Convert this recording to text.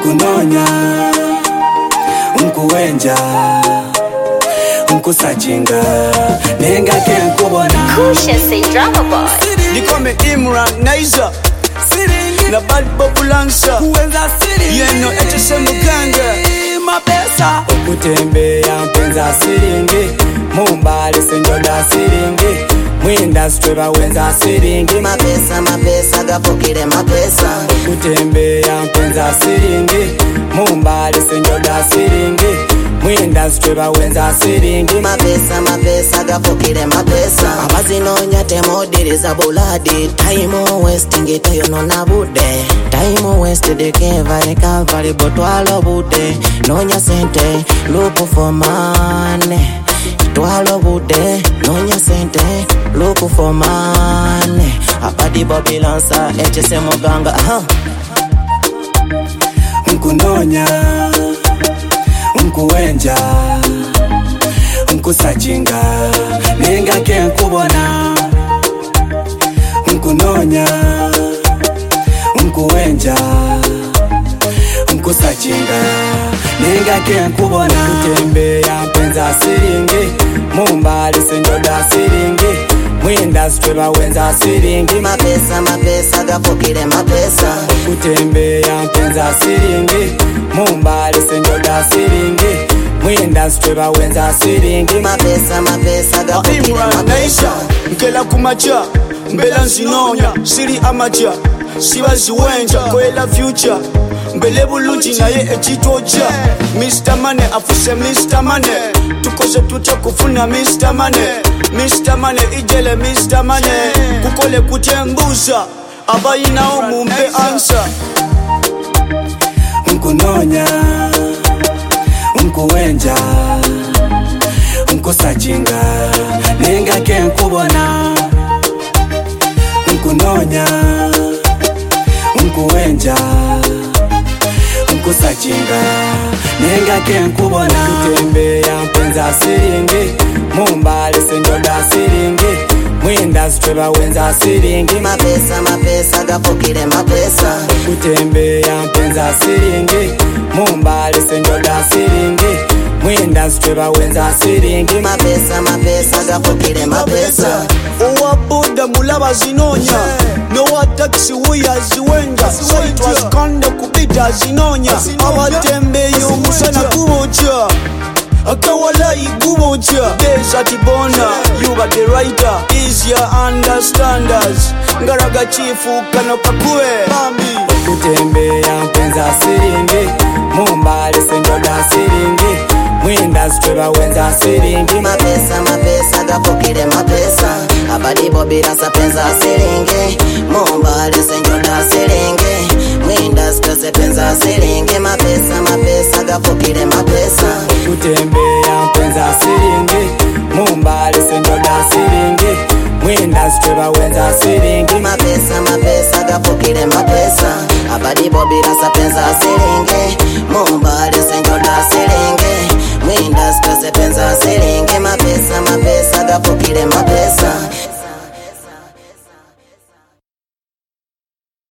Nkunonya, nkuwenja, nkusachinga, nenga kenkubona. Kusha say drama boy. Nikome Imran Naiza na bad bobulansa yeno etese muganga Mapesa ukutembea mpenza siringi Mumbali senjoda siringi Mwindustry bawenza siringi Mapesa gafukire mapesa ukutembea mpenza siringi Mumbali senjoda siringi Mwindustry bawenza siringi Mapesa gafukire mapesa Abazinonya temodiriza buladi Time wasting tayo nona bude Time wasted kevari kalvari botwalo bude Nonya sente look for money Twalo bude nonya sente look for money Apadi bobilansa etese muganga Nkunonya, nkuwenja, nkusachinga, nenga kenkubona. Nkunonya, nkuwenja, nkusachinga, nenga kenkubona. Kutembea mpenza siringi, mumbali senjoda siringi Mwindustry bawenza siringi Mapesa gafukire mapesa Kutembea mpenza siringi Mumbali senjoda siringi Mwindustry bawenza siringi Mapesa gafukire Imran mapesa Naiza nkela kumacha mbela nzinonya siri amacha sibaziwenja kwela future mbele bulungi naye ekitoja Mr. Money afuse Mr. Money tukoze tutya kufuna Mr. Money ijele Mr. Money kukole kutembuza abayinawo mumpe answer Nkunonya, nkuwenja, nkusachinga, nenga kenkubona. Nkunonya, nkuwenja, nkusachinga, nenga kenkubona. Kutembea mpenza siringi Mumbali senjoda siringi Mwindustry bawenza siringi Mapesa gafukire mapesa Kutembea mpenza siringi Mumbali senjoda siringi Mwindustry bawenza siringi Mapesa gafukire mapesa Owa boda mulaba zinonya Nowa taxi wuya ziwenga Saitwa skanda kupita zinonya Abatembeyo musana kubocha Akawalai kubocha Desert bona You are the writer Easier understanders Ngaraga chifu kano kakue Bambi Kutembea mpenza siringi Mumbali senjoda siringi Mwindustry bawenza siringi Mapesa gafukire mapesa Abadi bobilansa penza siringi Mumbali senjoda siringi Mwindustry sepenza siringi Mapesa gafukire mapesa Kutembea mpenza siringi Mumbali senjoda siringi Mwindustry bawenza siringi Mapesa gafukire mapesa Abadi bobilansa penza siringi Mumbali